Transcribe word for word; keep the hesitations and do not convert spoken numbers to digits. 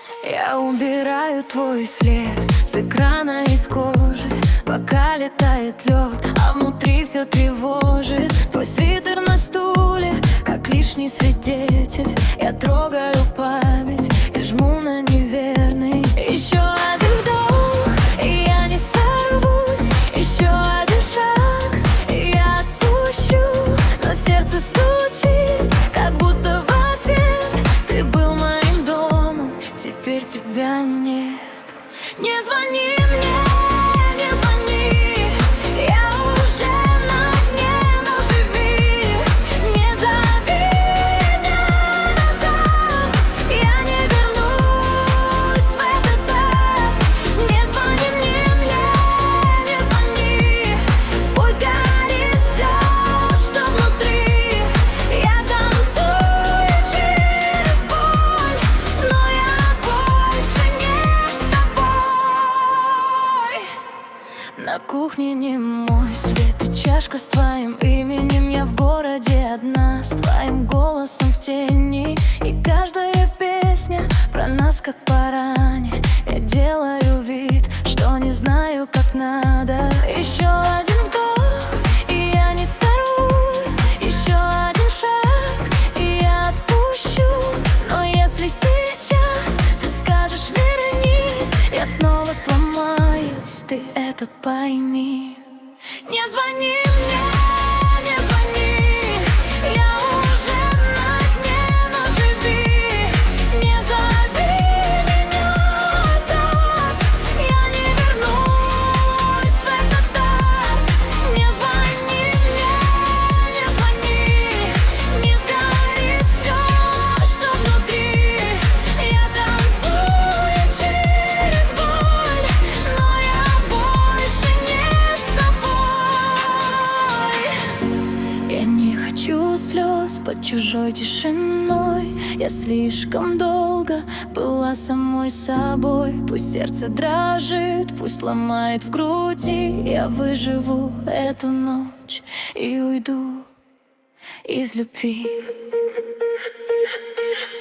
Я убираю твой след с экрана, из кожи, пока летает лед, а внутри все тревожит. Твой свитер на стуле, как лишний свидетель. Я трогаю память и жму на неверный. Еще один вдох, и я не сорвусь. Еще один шаг, и я отпущу. Но сердце стучит, как будто в ответ. Ты был моим домом, теперь тебя нет. Не звони мне, не звони, я уже на дне, но живи. Не зови меня назад, я не вернусь в этот так. Не звони мне, мне, не звони. Пусть горит все, что внутри. Я танцую через боль, но я больше не с тобой. На кухне не мой свет и чашка с твоим именем. Я в городе одна, с твоим голосом в тени. И каждая песня про нас как по ране. Я делаю вид, что не знаю, как надо. Еще один вдох, и я не сорвусь. Еще один шаг, и я отпущу. Но если сейчас ты скажешь вернись, я снова сломаюсь, ты это пойми. Не звони мне, не звони, я уже на дне, но живи. Не зови меня назад, я не вернусь в этот так. Не звони мне, не звони, не сгорит все, что внутри. Я танцую через боль, но я больше не с тобой. Я не хочу слез под чужой тишиной. Я слишком долго была самой собой. Пусть сердце дрожит, пусть ломает в груди. Я выживу эту ночь и уйду из любви.